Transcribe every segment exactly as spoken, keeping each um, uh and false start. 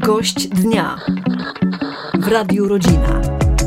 Gość dnia w Radiu Rodzina.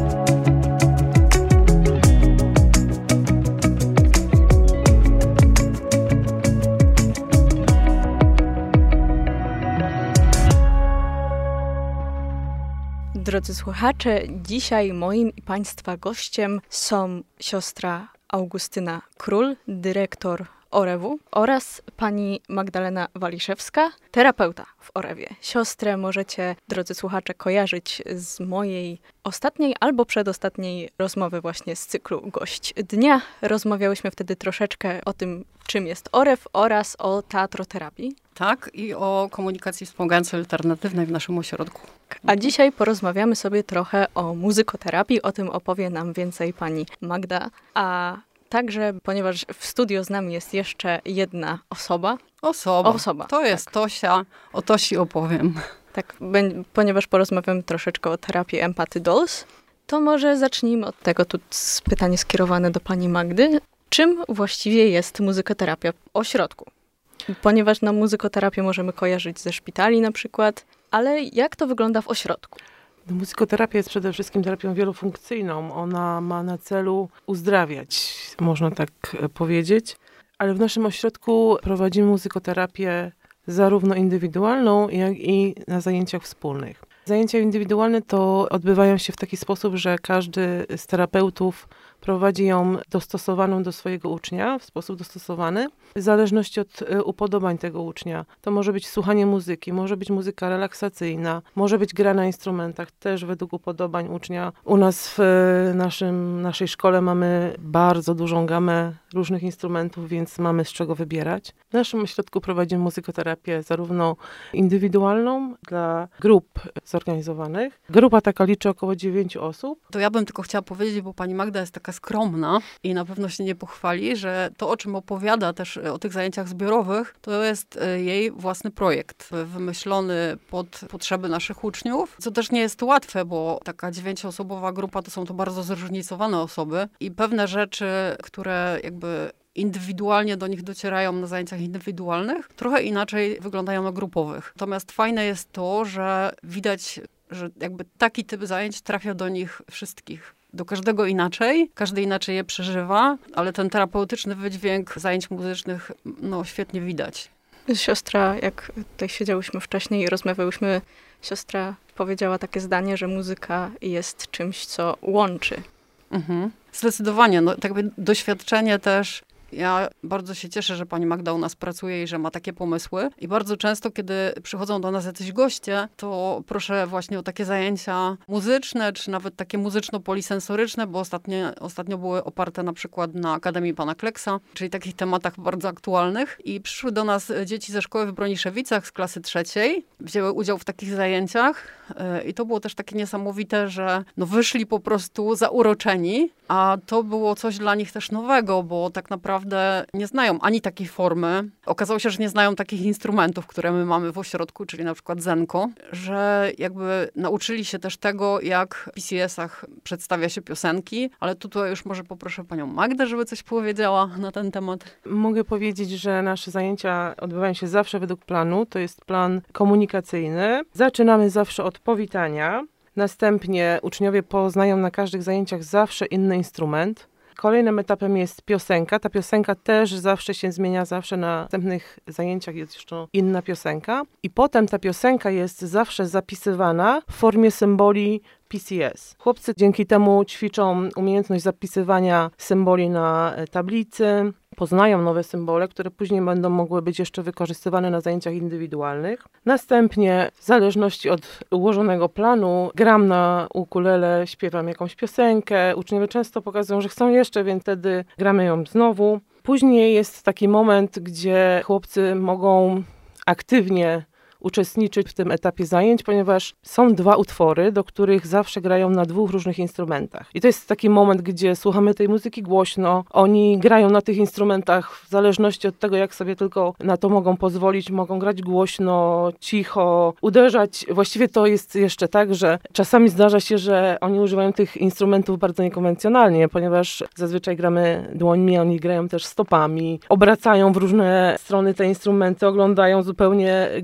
Drodzy słuchacze, dzisiaj moim i Państwa gościem są siostra Augustyna Król, dyrektor Orewu, oraz pani Magdalena Waliszewska, terapeuta w Orewie. Siostrę możecie, drodzy słuchacze, kojarzyć z mojej ostatniej albo przedostatniej rozmowy właśnie z cyklu Gość Dnia. Rozmawiałyśmy wtedy troszeczkę o tym, czym jest Orew oraz o teatroterapii. Tak, i o komunikacji wspomagającej alternatywnej w naszym ośrodku. A dzisiaj porozmawiamy sobie trochę o muzykoterapii, o tym opowie nam więcej pani Magda, a także, ponieważ w studio z nami jest jeszcze jedna osoba. Osoba. Osoba. To jest tak. Tosia. O Tosi opowiem. Tak, ponieważ porozmawiamy troszeczkę o terapii Empathy Dolls, to może zacznijmy od tego, tu pytanie skierowane do pani Magdy. Czym właściwie jest muzykoterapia w ośrodku? Ponieważ no, muzykoterapię możemy kojarzyć ze szpitali na przykład, ale jak to wygląda w ośrodku? Muzykoterapia jest przede wszystkim terapią wielofunkcyjną. Ona ma na celu uzdrawiać, można tak powiedzieć. Ale w naszym ośrodku prowadzimy muzykoterapię zarówno indywidualną, jak i na zajęciach wspólnych. Zajęcia indywidualne to odbywają się w taki sposób, że każdy z terapeutów prowadzi ją dostosowaną do swojego ucznia, w sposób dostosowany, w zależności od upodobań tego ucznia. To może być słuchanie muzyki, może być muzyka relaksacyjna, może być gra na instrumentach, też według upodobań ucznia. U nas w naszym, naszej szkole mamy bardzo dużą gamę różnych instrumentów, więc mamy z czego wybierać. W naszym ośrodku prowadzimy muzykoterapię zarówno indywidualną dla grup zorganizowanych. Grupa taka liczy około dziewięciu osób. To ja bym tylko chciała powiedzieć, bo pani Magda jest taka skromna i na pewno się nie pochwali, że to, o czym opowiada też o tych zajęciach zbiorowych, to jest jej własny projekt, wymyślony pod potrzeby naszych uczniów, co też nie jest łatwe, bo taka dziewięcioosobowa grupa to są to bardzo zróżnicowane osoby i pewne rzeczy, które jakby indywidualnie do nich docierają na zajęciach indywidualnych, trochę inaczej wyglądają na grupowych. Natomiast fajne jest to, że widać, że jakby taki typ zajęć trafia do nich wszystkich. Do każdego inaczej, każdy inaczej je przeżywa, ale ten terapeutyczny wydźwięk zajęć muzycznych no, świetnie widać. Siostra, jak tutaj siedziałyśmy wcześniej i rozmawiałyśmy, siostra powiedziała takie zdanie, że muzyka jest czymś, co łączy. Mhm. Zdecydowanie. No, tak jakby doświadczenie też. Ja bardzo się cieszę, że pani Magda u nas pracuje i że ma takie pomysły. I bardzo często, kiedy przychodzą do nas jacyś goście, to proszę właśnie o takie zajęcia muzyczne, czy nawet takie muzyczno-polisensoryczne, bo ostatnio, ostatnio były oparte na przykład na Akademii Pana Kleksa, czyli takich tematach bardzo aktualnych. I przyszły do nas dzieci ze szkoły w Broniszewicach z klasy trzeciej. Wzięły udział w takich zajęciach i to było też takie niesamowite, że no wyszli po prostu zauroczeni, a to było coś dla nich też nowego, bo tak naprawdę nie znają ani takiej formy. Okazało się, że nie znają takich instrumentów, które my mamy w ośrodku, czyli na przykład zenko, że jakby nauczyli się też tego, jak w P C S-ach przedstawia się piosenki, ale tutaj już może poproszę panią Magdę, żeby coś powiedziała na ten temat. Mogę powiedzieć, że nasze zajęcia odbywają się zawsze według planu. To jest plan komunikacyjny. Zaczynamy zawsze od powitania. Następnie uczniowie poznają na każdych zajęciach zawsze inny instrument. Kolejnym etapem jest piosenka. Ta piosenka też zawsze się zmienia, zawsze na następnych zajęciach jest jeszcze inna piosenka. I potem ta piosenka jest zawsze zapisywana w formie symboli P C S. Chłopcy dzięki temu ćwiczą umiejętność zapisywania symboli na tablicy, poznają nowe symbole, które później będą mogły być jeszcze wykorzystywane na zajęciach indywidualnych. Następnie, w zależności od ułożonego planu, gram na ukulele, śpiewam jakąś piosenkę. Uczniowie często pokazują, że chcą jeszcze, więc wtedy gramy ją znowu. Później jest taki moment, gdzie chłopcy mogą aktywnie uczestniczyć w tym etapie zajęć, ponieważ są dwa utwory, do których zawsze grają na dwóch różnych instrumentach. I to jest taki moment, gdzie słuchamy tej muzyki głośno, oni grają na tych instrumentach w zależności od tego, jak sobie tylko na to mogą pozwolić, mogą grać głośno, cicho, uderzać. Właściwie to jest jeszcze tak, że czasami zdarza się, że oni używają tych instrumentów bardzo niekonwencjonalnie, ponieważ zazwyczaj gramy dłońmi, oni grają też stopami, obracają w różne strony te instrumenty, oglądają zupełnie, grają nie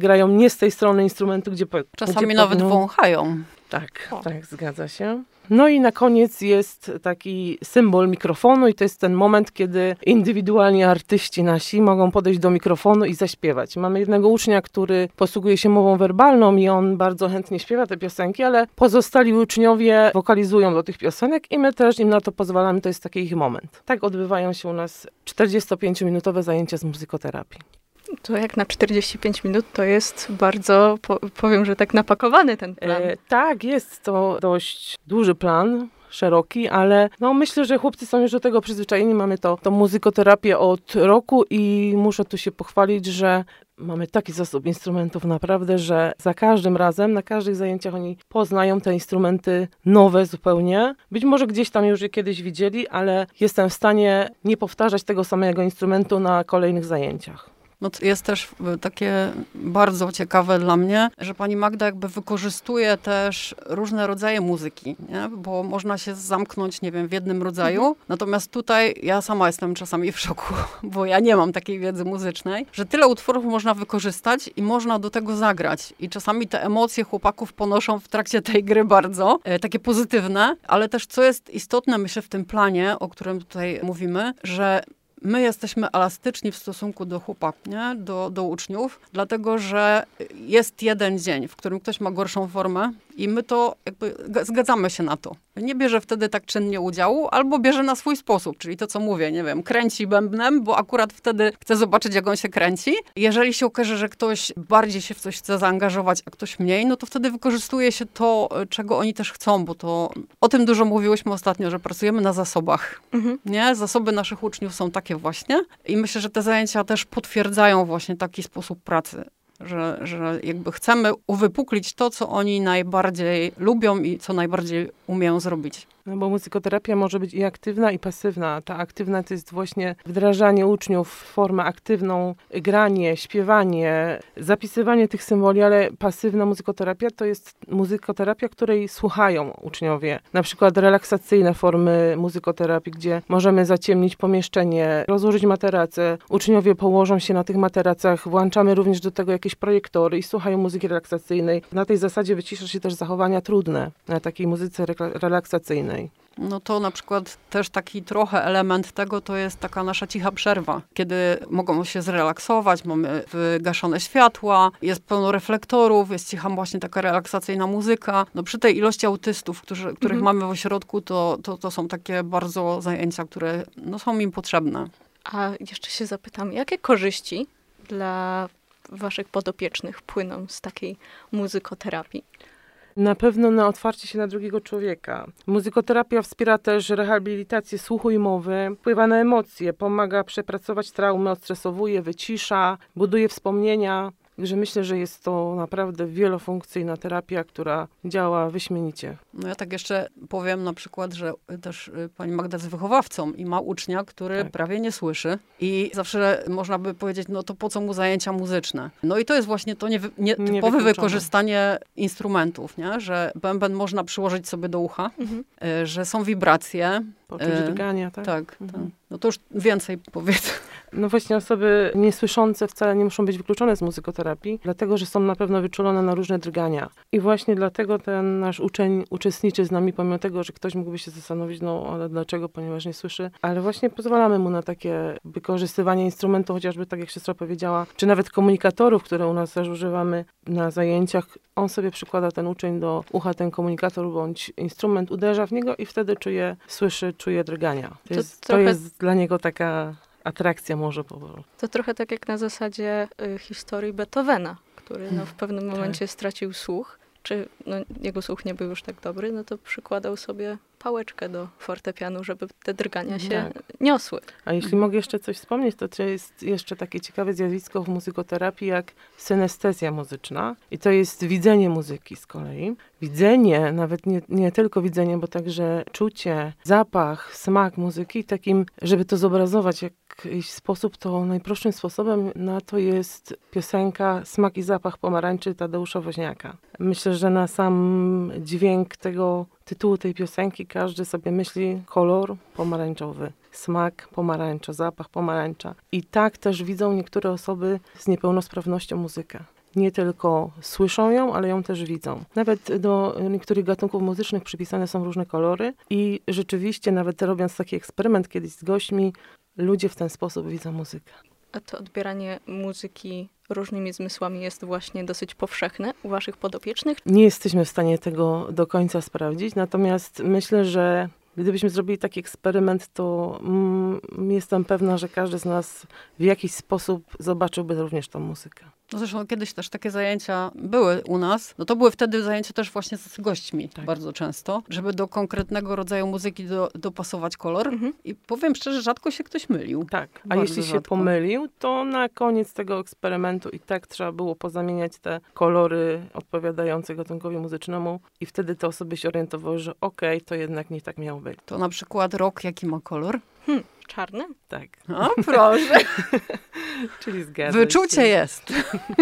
nie z tej strony instrumentu, gdzie po, Czasami gdzie nawet powinno... wąchają. Tak, o. tak, zgadza się. No i na koniec jest taki symbol mikrofonu i to jest ten moment, kiedy indywidualni artyści nasi mogą podejść do mikrofonu i zaśpiewać. Mamy jednego ucznia, który posługuje się mową werbalną i on bardzo chętnie śpiewa te piosenki, ale pozostali uczniowie wokalizują do tych piosenek i my też im na to pozwalamy, to jest taki ich moment. Tak odbywają się u nas czterdziestopięciominutowe zajęcia z muzykoterapii. To jak na czterdzieści pięć minut to jest bardzo, po, powiem, że tak napakowany ten plan. E, tak, jest to dość duży plan, szeroki, ale no myślę, że chłopcy są już do tego przyzwyczajeni. Mamy to, tą muzykoterapię od roku i muszę tu się pochwalić, że mamy taki zasób instrumentów naprawdę, że za każdym razem, na każdych zajęciach oni poznają te instrumenty nowe zupełnie. Być może gdzieś tam już je kiedyś widzieli, ale jestem w stanie nie powtarzać tego samego instrumentu na kolejnych zajęciach. No to jest też takie bardzo ciekawe dla mnie, że pani Magda jakby wykorzystuje też różne rodzaje muzyki, nie? Bo można się zamknąć, nie wiem, w jednym rodzaju. Mhm. Natomiast tutaj ja sama jestem czasami w szoku, bo ja nie mam takiej wiedzy muzycznej, że tyle utworów można wykorzystać i można do tego zagrać. I czasami te emocje chłopaków ponoszą w trakcie tej gry bardzo, e, takie pozytywne, ale też co jest istotne, myślę, w tym planie, o którym tutaj mówimy, że my jesteśmy elastyczni w stosunku do chłopaków, nie? Do, do uczniów, dlatego że jest jeden dzień, w którym ktoś ma gorszą formę i my to jakby zgadzamy się na to. Nie bierze wtedy tak czynnie udziału, albo bierze na swój sposób, czyli to, co mówię, nie wiem, kręci bębnem, bo akurat wtedy chce zobaczyć, jak on się kręci. Jeżeli się okaże, że ktoś bardziej się w coś chce zaangażować, a ktoś mniej, no to wtedy wykorzystuje się to, czego oni też chcą, bo to o tym dużo mówiłyśmy ostatnio, że pracujemy na zasobach. Mhm. Nie? Zasoby naszych uczniów są takie właśnie i myślę, że te zajęcia też potwierdzają właśnie taki sposób pracy. Że, że jakby chcemy uwypuklić to, co oni najbardziej lubią i co najbardziej umieją zrobić. No bo muzykoterapia może być i aktywna, i pasywna. Ta aktywna to jest właśnie wdrażanie uczniów w formę aktywną, granie, śpiewanie, zapisywanie tych symboli, ale pasywna muzykoterapia to jest muzykoterapia, której słuchają uczniowie. Na przykład relaksacyjne formy muzykoterapii, gdzie możemy zaciemnić pomieszczenie, rozłożyć materace, uczniowie położą się na tych materacach, włączamy również do tego jakieś projektory i słuchają muzyki relaksacyjnej. Na tej zasadzie wycisza się też zachowania trudne na takiej muzyce re- relaksacyjnej. No to na przykład też taki trochę element tego to jest taka nasza cicha przerwa, kiedy mogą się zrelaksować, mamy wygaszone światła, jest pełno reflektorów, jest cicha właśnie taka relaksacyjna muzyka. No przy tej ilości autystów, którzy, których mhm. mamy w ośrodku, to, to, to są takie bardzo zajęcia, które no, są im potrzebne. A jeszcze się zapytam, jakie korzyści dla waszych podopiecznych płyną z takiej muzykoterapii? Na pewno na otwarcie się na drugiego człowieka. Muzykoterapia wspiera też rehabilitację słuchu i mowy, wpływa na emocje, pomaga przepracować traumy, odstresowuje, wycisza, buduje wspomnienia. Także myślę, że jest to naprawdę wielofunkcyjna terapia, która działa wyśmienicie. No ja tak jeszcze powiem na przykład, że też pani Magda jest wychowawcą i ma ucznia, który tak. prawie nie słyszy i zawsze można by powiedzieć, no to po co mu zajęcia muzyczne? No i to jest właśnie to nie, nie, typowe wykorzystanie instrumentów, nie? Że bęben można przyłożyć sobie do ucha, mhm. że są wibracje. Poczuć drgania, tak? Tak, mhm. tak. No to już więcej powiedz. No właśnie osoby niesłyszące wcale nie muszą być wykluczone z muzykoterapii, dlatego, że są na pewno wyczulone na różne drgania. I właśnie dlatego ten nasz uczeń uczestniczy z nami, pomimo tego, że ktoś mógłby się zastanowić, no ale dlaczego, ponieważ nie słyszy. Ale właśnie pozwalamy mu na takie wykorzystywanie instrumentu, chociażby tak jak siostra powiedziała, czy nawet komunikatorów, które u nas też używamy na zajęciach. On sobie przykłada ten uczeń do ucha ten komunikator bądź instrument, uderza w niego i wtedy czuje, słyszy, czuje drgania. To, to, jest, trochę... to jest dla niego taka atrakcja może po prostu. To trochę tak jak na zasadzie y, historii Beethovena, który no, w pewnym momencie tak. stracił słuch, czy no, jego słuch nie był już tak dobry, no to przykładał sobie pałeczkę do fortepianu, żeby te drgania się tak. niosły. A jeśli mogę jeszcze coś wspomnieć, to, to jest jeszcze takie ciekawe zjawisko w muzykoterapii jak synestezja muzyczna. I to jest widzenie muzyki z kolei. Widzenie, nawet nie, nie tylko widzenie, bo także czucie, zapach, smak muzyki, takim, żeby to zobrazować jak jakiś sposób, to najprostszym sposobem na to jest piosenka Smak i zapach pomarańczy Tadeusza Woźniaka. Myślę, że na sam dźwięk tego tytułu tej piosenki każdy sobie myśli kolor pomarańczowy, smak pomarańcza, zapach pomarańcza. I tak też widzą niektóre osoby z niepełnosprawnością muzykę. nie tylko słyszą ją, ale ją też widzą. Nawet do niektórych gatunków muzycznych przypisane są różne kolory i rzeczywiście nawet robiąc taki eksperyment kiedyś z gośćmi, ludzie w ten sposób widzą muzykę. A to odbieranie muzyki różnymi zmysłami jest właśnie dosyć powszechne u waszych podopiecznych? Nie jesteśmy w stanie tego do końca sprawdzić, natomiast myślę, że gdybyśmy zrobili taki eksperyment, to mm, jestem pewna, że każdy z nas w jakiś sposób zobaczyłby również tą muzykę. No zresztą kiedyś też takie zajęcia były u nas. No to były wtedy zajęcia też właśnie z gośćmi Tak. bardzo często, żeby do konkretnego rodzaju muzyki do, dopasować kolor. Mhm. I powiem szczerze, rzadko się ktoś mylił. Tak, a Bardzo jeśli się rzadko. pomylił, to na koniec tego eksperymentu i tak trzeba było pozamieniać te kolory odpowiadające gatunkowi muzycznemu i wtedy te osoby się orientowały, że okej, to jednak nie tak miało być. To na przykład rok, jaki ma kolor? Hmm, czarny? Tak, O, proszę. czyli zgadza Wyczucie się. jest.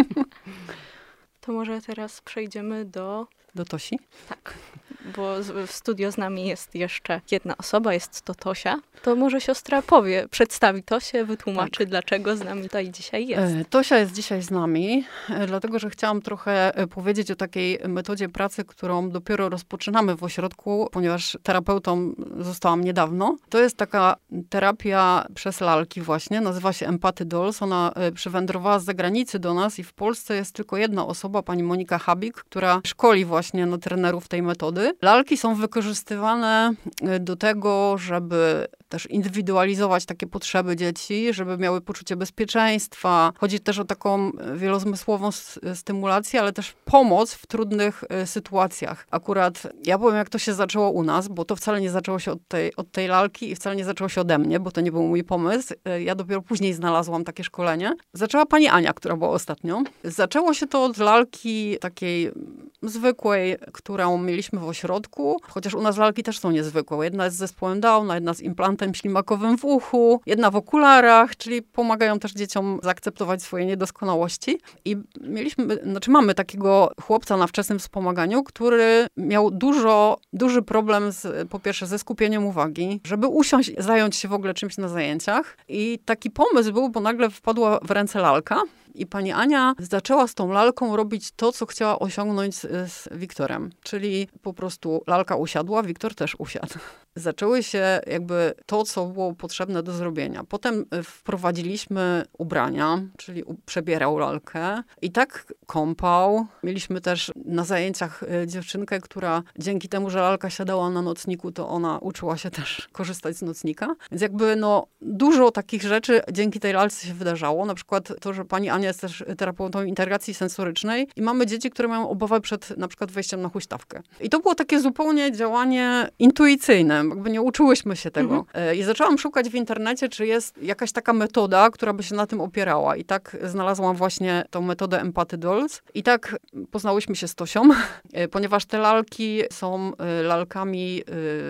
To może teraz przejdziemy do... Do Tosi? Tak, bo z- w studio z nami jest jeszcze jedna osoba, jest to Tosia. To może siostra powie, przedstawi Tosię, wytłumaczy, dlaczego z nami tutaj dzisiaj jest. E, Tosia jest dzisiaj z nami, e, dlatego że chciałam trochę e, powiedzieć o takiej metodzie pracy, którą dopiero rozpoczynamy w ośrodku, ponieważ terapeutą zostałam niedawno. To jest taka terapia przez lalki właśnie, nazywa się Empathy Dolls. Ona e, przywędrowała z zagranicy do nas i w Polsce jest tylko jedna osoba, pani Monika Habik, która szkoli właśnie no, trenerów tej metody. Lalki są wykorzystywane e, do tego, żeby też indywidualizować takie potrzeby dzieci, żeby miały poczucie bezpieczeństwa. Chodzi też o taką wielozmysłową s- stymulację, ale też pomoc w trudnych y, sytuacjach. Akurat ja powiem, jak to się zaczęło u nas, bo to wcale nie zaczęło się od tej, od tej lalki i wcale nie zaczęło się ode mnie, bo to nie był mój pomysł. Y, ja dopiero później znalazłam takie szkolenie. Zaczęła pani Ania, która była ostatnią. Zaczęło się to od lalki takiej zwykłej, którą mieliśmy w ośrodku, chociaż u nas lalki też są niezwykłe. Jedna jest z zespołem Downa, jedna z implantem ślimakowym w uchu, jedna w okularach, czyli pomagają też dzieciom zaakceptować swoje niedoskonałości. I mieliśmy, znaczy mamy takiego chłopca na wczesnym wspomaganiu, który miał dużo, duży problem z, po pierwsze ze skupieniem uwagi, żeby usiąść, zająć się w ogóle czymś na zajęciach. I taki pomysł był, bo nagle wpadła w ręce lalka. I pani Ania zaczęła z tą lalką robić to, co chciała osiągnąć z, z Wiktorem. Czyli po prostu lalka usiadła, Wiktor też usiadł. Zaczęły się jakby to, co było potrzebne do zrobienia. Potem wprowadziliśmy ubrania, czyli u- przebierał lalkę i tak kąpał. Mieliśmy też na zajęciach y, dziewczynkę, która dzięki temu, że lalka siadała na nocniku, to ona uczyła się też korzystać z nocnika. Więc jakby no dużo takich rzeczy dzięki tej lalce się wydarzało. Na przykład to, że pani Ania jest też terapeutą integracji sensorycznej i mamy dzieci, które mają obawę przed na przykład wejściem na huśtawkę. I to było takie zupełnie działanie intuicyjne. Jakby nie uczyłyśmy się tego. Mhm. I zaczęłam szukać w internecie, czy jest jakaś taka metoda, która by się na tym opierała. I tak znalazłam właśnie tą metodę Empathy Dolls. I tak poznałyśmy się z Tosią, ponieważ te lalki są lalkami,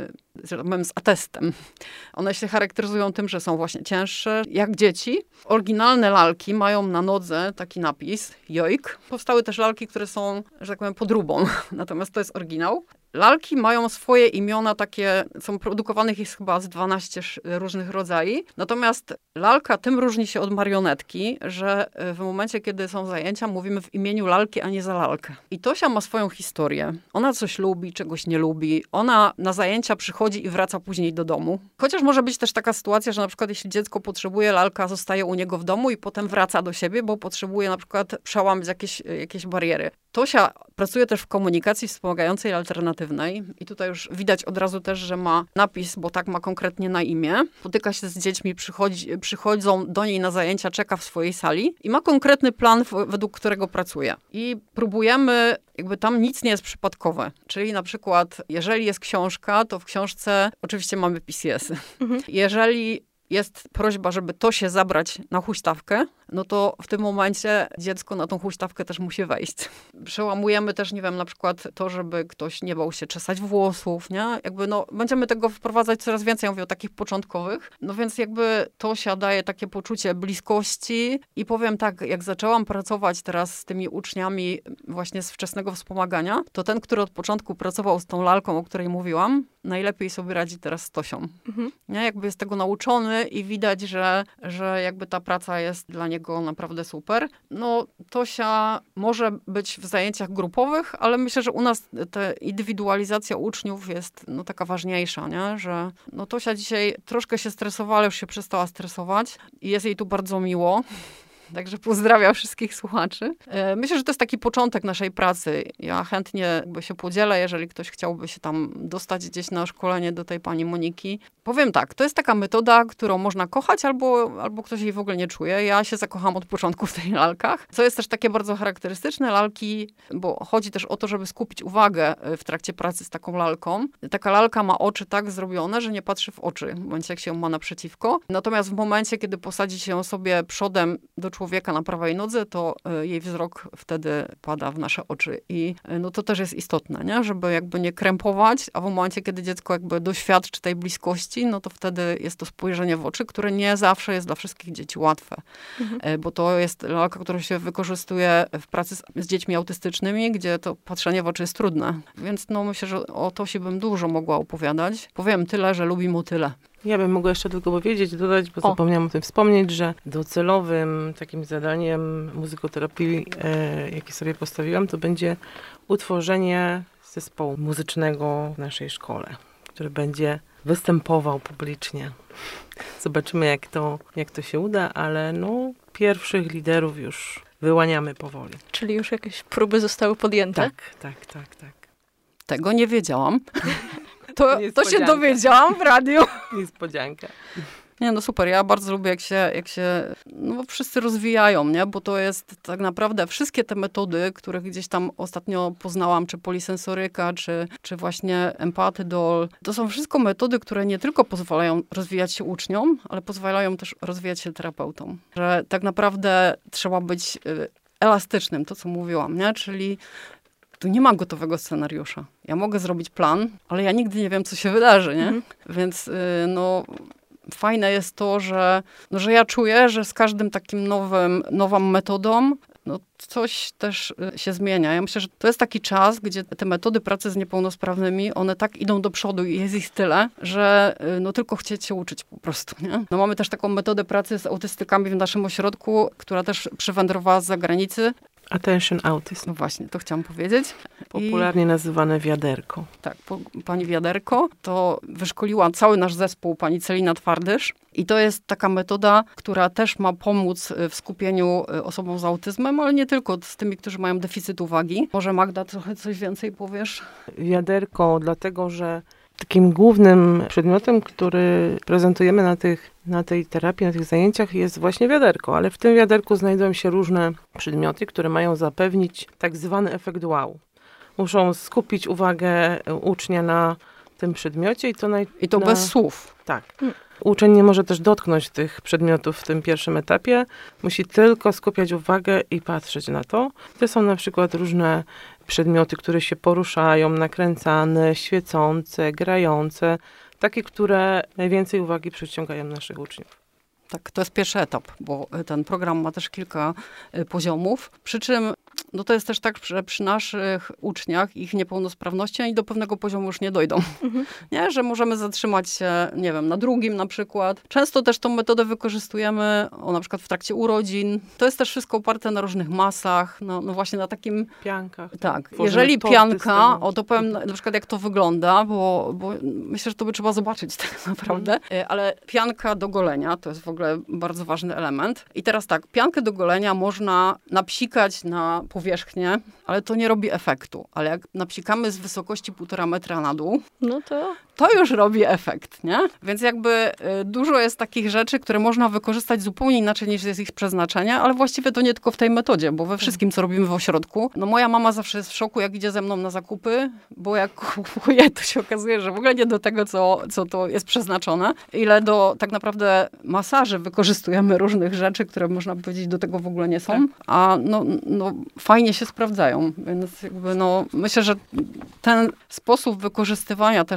że tak powiem, z atestem. One się charakteryzują tym, że są właśnie cięższe, jak dzieci. Oryginalne lalki mają na nodze taki napis, joik. Powstały też lalki, które są, że tak powiem, podróbą. Natomiast to jest oryginał. Lalki mają swoje imiona takie, są produkowanych jest chyba z dwanaście różnych rodzajów. Natomiast lalka tym różni się od marionetki, że w momencie, kiedy są zajęcia, mówimy w imieniu lalki, a nie za lalkę. I Tosia ma swoją historię. Ona coś lubi, czegoś nie lubi. Ona na zajęcia przychodzi i wraca później do domu. Chociaż może być też taka sytuacja, że na przykład jeśli dziecko potrzebuje, lalka zostaje u niego w domu i potem wraca do siebie, bo potrzebuje na przykład przełamać jakieś, jakieś bariery. Tosia pracuje też w komunikacji wspomagającej alternatywnej i tutaj już widać od razu też, że ma napis, bo tak ma konkretnie na imię. Spotyka się z dziećmi, przychodzi, przychodzą do niej na zajęcia, czeka w swojej sali i ma konkretny plan, w, według którego pracuje. I próbujemy, jakby tam nic nie jest przypadkowe. Czyli na przykład, jeżeli jest książka, to w książce oczywiście mamy P C S-y. Mhm. Jeżeli jest prośba, żeby to się zabrać na huśtawkę, no to w tym momencie dziecko na tą huśtawkę też musi wejść. Przełamujemy też, nie wiem, na przykład to, żeby ktoś nie bał się czesać włosów, nie? Jakby no, będziemy tego wprowadzać coraz więcej, ja mówię o takich początkowych. No więc jakby to się daje takie poczucie bliskości i powiem tak, jak zaczęłam pracować teraz z tymi uczniami właśnie z wczesnego wspomagania, to ten, który od początku pracował z tą lalką, o której mówiłam, najlepiej sobie radzi teraz z Tosią. Mhm. Nie? Jakby jest tego nauczony i widać, że, że jakby ta praca jest dla niego naprawdę super. No, Tosia może być w zajęciach grupowych, ale myślę, że u nas ta indywidualizacja uczniów jest no, taka ważniejsza, nie? Że no, Tosia dzisiaj troszkę się stresowała, ale już się przestała stresować i jest jej tu bardzo miło. Także pozdrawiam wszystkich słuchaczy. Myślę, że to jest taki początek naszej pracy. Ja chętnie jakby się podzielę, jeżeli ktoś chciałby się tam dostać gdzieś na szkolenie do tej pani Moniki. Powiem tak, to jest taka metoda, którą można kochać albo, albo ktoś jej w ogóle nie czuje. Ja się zakocham od początku w tych lalkach. Co jest też takie bardzo charakterystyczne, lalki, bo chodzi też o to, żeby skupić uwagę w trakcie pracy z taką lalką. Taka lalka ma oczy tak zrobione, że nie patrzy w oczy, w momencie jak się ją ma naprzeciwko. Natomiast w momencie, kiedy posadzi się ją sobie przodem do człowieka na prawej nodze, to jej wzrok wtedy pada w nasze oczy. I no to też jest istotne, nie? Żeby jakby nie krępować, a w momencie, kiedy dziecko jakby doświadczy tej bliskości, no to wtedy jest to spojrzenie w oczy, które nie zawsze jest dla wszystkich dzieci łatwe. Mhm. Bo to jest lalka, którą się wykorzystuje w pracy z, z dziećmi autystycznymi, gdzie to patrzenie w oczy jest trudne. Więc no myślę, że o Tosi bym dużo mogła opowiadać. Powiem tyle, że lubi motyle. Ja bym mogła jeszcze tylko powiedzieć, dodać, bo o. zapomniałam o tym wspomnieć, że docelowym takim zadaniem muzykoterapii, e, jakie sobie postawiłam, to będzie utworzenie zespołu muzycznego w naszej szkole, który będzie występował publicznie. Zobaczymy, jak to, jak to się uda, ale no, pierwszych liderów już wyłaniamy powoli. Czyli już jakieś próby zostały podjęte? Tak, tak, tak, tak. Tego nie wiedziałam. To, to się dowiedziałam w radiu. Niespodzianka. Nie, no super, ja bardzo lubię, jak się, jak się no wszyscy rozwijają, nie? Bo to jest tak naprawdę wszystkie te metody, których gdzieś tam ostatnio poznałam, czy polisensoryka, czy, czy właśnie empatydol, to są wszystko metody, które nie tylko pozwalają rozwijać się uczniom, ale pozwalają też rozwijać się terapeutom. Że tak naprawdę trzeba być elastycznym, to co mówiłam, nie? Czyli tu nie ma gotowego scenariusza. Ja mogę zrobić plan, ale ja nigdy nie wiem, co się wydarzy, nie? Mhm. Więc no fajne jest to, że, no, że ja czuję, że z każdym takim nowym, nową metodą no, coś też się zmienia. Ja myślę, że to jest taki czas, gdzie te metody pracy z niepełnosprawnymi, one tak idą do przodu i jest ich tyle, że no tylko chcieć się uczyć po prostu, nie? No mamy też taką metodę pracy z autystykami w naszym ośrodku, która też przywędrowała z zagranicy. Attention Autism. No właśnie, to chciałam powiedzieć. Popularnie I, nazywane wiaderko. Tak, po, pani wiaderko to wyszkoliła cały nasz zespół pani Celina Twardysz. I to jest taka metoda, która też ma pomóc w skupieniu osobom z autyzmem, ale nie tylko z tymi, którzy mają deficyt uwagi. Może Magda trochę coś więcej powiesz? Wiaderko, dlatego że takim głównym przedmiotem, który prezentujemy na, tych, na tej terapii, na tych zajęciach jest właśnie wiaderko, ale w tym wiaderku znajdują się różne przedmioty, które mają zapewnić tak zwany efekt wow. Muszą skupić uwagę ucznia na tym przedmiocie i to naj... I to na... bez słów. Tak. Uczeń nie może też dotknąć tych przedmiotów w tym pierwszym etapie. Musi tylko skupiać uwagę i patrzeć na to. To są na przykład różne przedmioty, które się poruszają, nakręcane, świecące, grające. Takie, które najwięcej uwagi przyciągają naszych uczniów. Tak, to jest pierwszy etap, bo ten program ma też kilka poziomów. Przy czym no to jest też tak, że przy naszych uczniach, ich niepełnosprawności, oni do pewnego poziomu już nie dojdą. Mhm. Nie? Że możemy zatrzymać się, nie wiem, na drugim na przykład. Często też tą metodę wykorzystujemy, o, na przykład w trakcie urodzin. To jest też wszystko oparte na różnych masach, no, no właśnie na takim... Piankach. Tak. Jeżeli pianka, o to powiem na przykład jak to wygląda, bo, bo myślę, że to by trzeba zobaczyć tak naprawdę, mhm. ale pianka do golenia to jest w ogóle bardzo ważny element. I teraz tak, piankę do golenia można napsikać na powierzchnię, ale to nie robi efektu. Ale jak napsikamy z wysokości półtora metra na dół, no to... to już robi efekt, nie? Więc jakby y, dużo jest takich rzeczy, które można wykorzystać zupełnie inaczej niż jest ich przeznaczenie, ale właściwie to nie tylko w tej metodzie, bo we wszystkim, co robimy w ośrodku. No moja mama zawsze jest w szoku, jak idzie ze mną na zakupy, bo jak kupuję, to się okazuje, że w ogóle nie do tego, co, co to jest przeznaczone, ile do tak naprawdę masaży wykorzystujemy różnych rzeczy, które można powiedzieć do tego w ogóle nie są, a no, no fajnie się sprawdzają. Więc jakby no myślę, że ten sposób wykorzystywania też w tej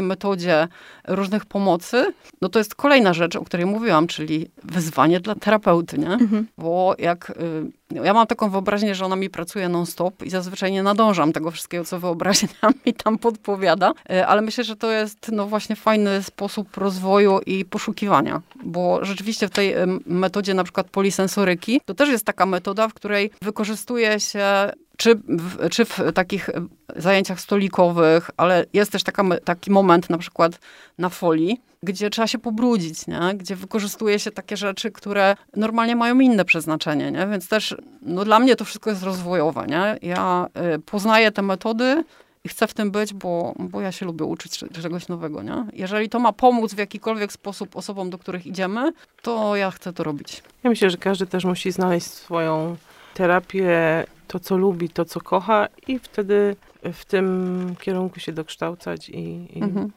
metodzie różnych pomocy, no to jest kolejna rzecz, o której mówiłam, czyli wyzwanie dla terapeuty, nie? Mhm. Bo jak... Ja mam taką wyobraźnię, że ona mi pracuje non-stop i zazwyczaj nie nadążam tego wszystkiego, co wyobraźnia mi tam podpowiada, ale myślę, że to jest no właśnie fajny sposób rozwoju i poszukiwania, bo rzeczywiście w tej metodzie na przykład polisensoryki, to też jest taka metoda, w której wykorzystuje się czy w, czy w takich zajęciach stolikowych, ale jest też taka, taki moment na przykład na folii, gdzie trzeba się pobrudzić, nie? Gdzie wykorzystuje się takie rzeczy, które normalnie mają inne przeznaczenie. Nie? Więc też no dla mnie to wszystko jest rozwojowe. Nie? Ja y, poznaję te metody i chcę w tym być, bo, bo ja się lubię uczyć czegoś nowego. Nie? Jeżeli to ma pomóc w jakikolwiek sposób osobom, do których idziemy, to ja chcę to robić. Ja myślę, że każdy też musi znaleźć swoją terapię, to co lubi, to co kocha i wtedy w tym kierunku się dokształcać i, i, mhm.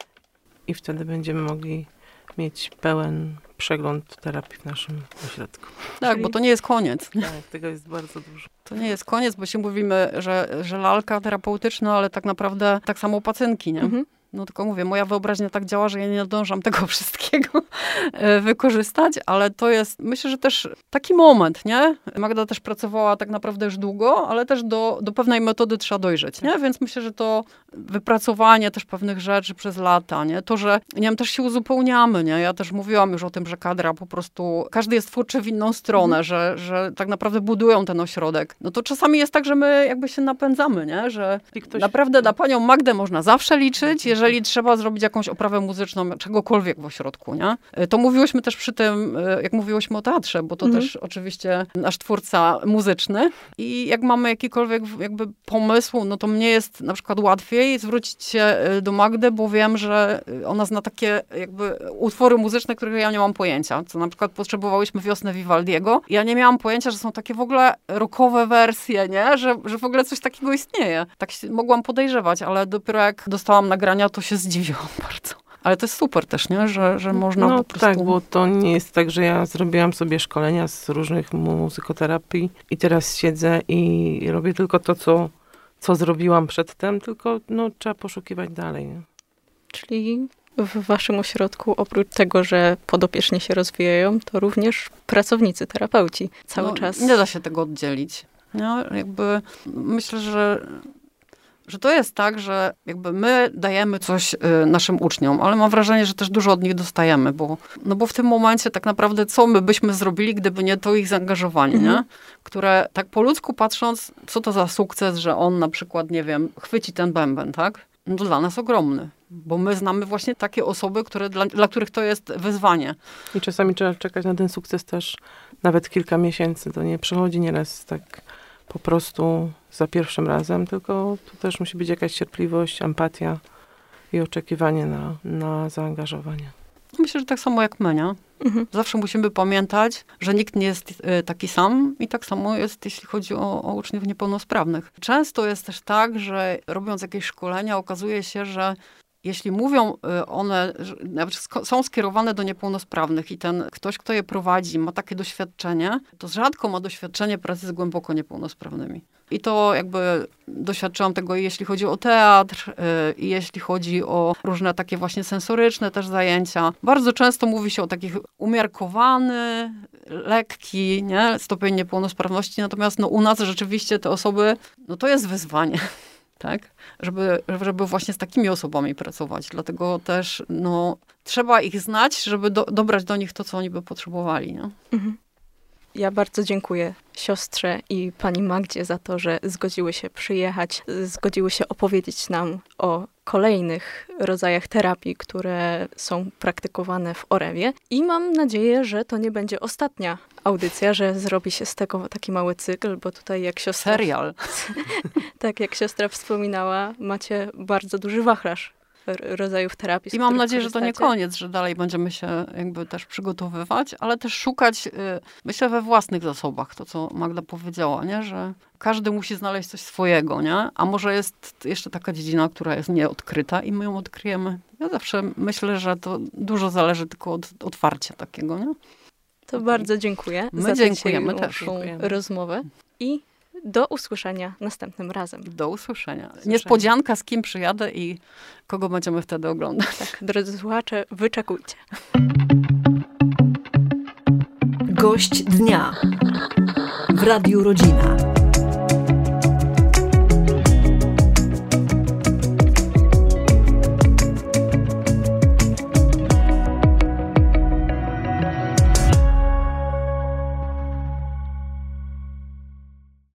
i wtedy będziemy mogli mieć pełen przegląd terapii w naszym ośrodku. Tak, Czyli... bo to nie jest koniec. Tak, tego jest bardzo dużo. To nie jest koniec, bo się mówimy, że, że lalka terapeutyczna, ale tak naprawdę tak samo pacynki, nie? Mhm. No tylko mówię, moja wyobraźnia tak działa, że ja nie nadążam tego wszystkiego wykorzystać, ale to jest, myślę, że też taki moment, nie? Magda też pracowała tak naprawdę już długo, ale też do, do pewnej metody trzeba dojrzeć, nie? Więc myślę, że to wypracowanie też pewnych rzeczy przez lata, nie? To, że, nie wiem, też się uzupełniamy, nie? Ja też mówiłam już o tym, że kadra po prostu, każdy jest twórczy w inną stronę, mhm. że, że tak naprawdę budują ten ośrodek. No to czasami jest tak, że my jakby się napędzamy, nie? Że ktoś... naprawdę na panią Magdę można zawsze liczyć, jeżeli Jeżeli trzeba zrobić jakąś oprawę muzyczną, czegokolwiek w ośrodku, nie? To mówiłyśmy też przy tym, jak mówiłyśmy o teatrze, bo to mhm. też oczywiście nasz twórca muzyczny. I jak mamy jakikolwiek jakby pomysł, no to mnie jest na przykład łatwiej zwrócić się do Magdy, bo wiem, że ona zna takie jakby utwory muzyczne, których ja nie mam pojęcia. Co na przykład potrzebowałyśmy Wiosnę Vivaldiego. Ja nie miałam pojęcia, że są takie w ogóle rockowe wersje, nie? Że, że w ogóle coś takiego istnieje. Tak się mogłam podejrzewać, ale dopiero jak dostałam nagrania, to się zdziwiłam bardzo. Ale to jest super też, nie? Że, że można no, po prostu... tak, bo to nie jest tak, że ja zrobiłam sobie szkolenia z różnych muzykoterapii i teraz siedzę i robię tylko to, co, co zrobiłam przedtem, tylko no, trzeba poszukiwać dalej. Nie? Czyli w waszym ośrodku, oprócz tego, że podopieczni się rozwijają, to również pracownicy, terapeuci cały no, czas... Nie da się tego oddzielić. Nie? Jakby myślę, że... że to jest tak, że jakby my dajemy coś y, naszym uczniom, ale mam wrażenie, że też dużo od nich dostajemy, bo, no bo w tym momencie tak naprawdę co my byśmy zrobili, gdyby nie to ich zaangażowanie, mhm. nie? Które tak po ludzku patrząc, co to za sukces, że on na przykład, nie wiem, chwyci ten bęben, tak? No to dla nas ogromny, bo my znamy właśnie takie osoby, które, dla, dla których to jest wyzwanie. I czasami trzeba czekać na ten sukces też nawet kilka miesięcy, to nie przychodzi nieraz tak po prostu za pierwszym razem, tylko tu też musi być jakaś cierpliwość, empatia i oczekiwanie na, na zaangażowanie. Myślę, że tak samo jak my, nie? Mhm. Zawsze musimy pamiętać, że nikt nie jest y, taki sam i tak samo jest, jeśli chodzi o, o uczniów niepełnosprawnych. Często jest też tak, że robiąc jakieś szkolenia, okazuje się, że jeśli mówią one, że są skierowane do niepełnosprawnych i ten ktoś, kto je prowadzi, ma takie doświadczenie, to rzadko ma doświadczenie pracy z głęboko niepełnosprawnymi. I to jakby doświadczyłam tego, jeśli chodzi o teatr, i jeśli chodzi o różne takie właśnie sensoryczne też zajęcia. Bardzo często mówi się o takich umiarkowany, lekki, nie, stopień niepełnosprawności, natomiast no, u nas rzeczywiście te osoby, no to jest wyzwanie. Tak? Żeby, żeby właśnie z takimi osobami pracować. Dlatego też no, trzeba ich znać, żeby do, dobrać do nich to, co oni by potrzebowali. Nie? Mhm. Ja bardzo dziękuję siostrze i pani Magdzie za to, że zgodziły się przyjechać, zgodziły się opowiedzieć nam o kolejnych rodzajach terapii, które są praktykowane w Orewie. I mam nadzieję, że to nie będzie ostatnia audycja, że zrobi się z tego taki mały cykl, bo tutaj jak siostra... Serial. Tak, jak siostra wspominała, macie bardzo duży wachlarz rodzajów terapii. I mam nadzieję, że to nie koniec, że dalej będziemy się jakby też przygotowywać, ale też szukać, myślę, we własnych zasobach, to co Magda powiedziała, nie? Że każdy musi znaleźć coś swojego, nie? A może jest jeszcze taka dziedzina, która jest nieodkryta i my ją odkryjemy. Ja zawsze myślę, że to dużo zależy tylko od otwarcia takiego, nie? To bardzo dziękuję My za dziękujemy tę też. rozmowę i do usłyszenia następnym razem. Do usłyszenia. usłyszenia. Niespodzianka, z kim przyjadę i kogo będziemy wtedy oglądać. Tak, drodzy słuchacze, wyczekujcie. Gość dnia w Radiu Rodzina.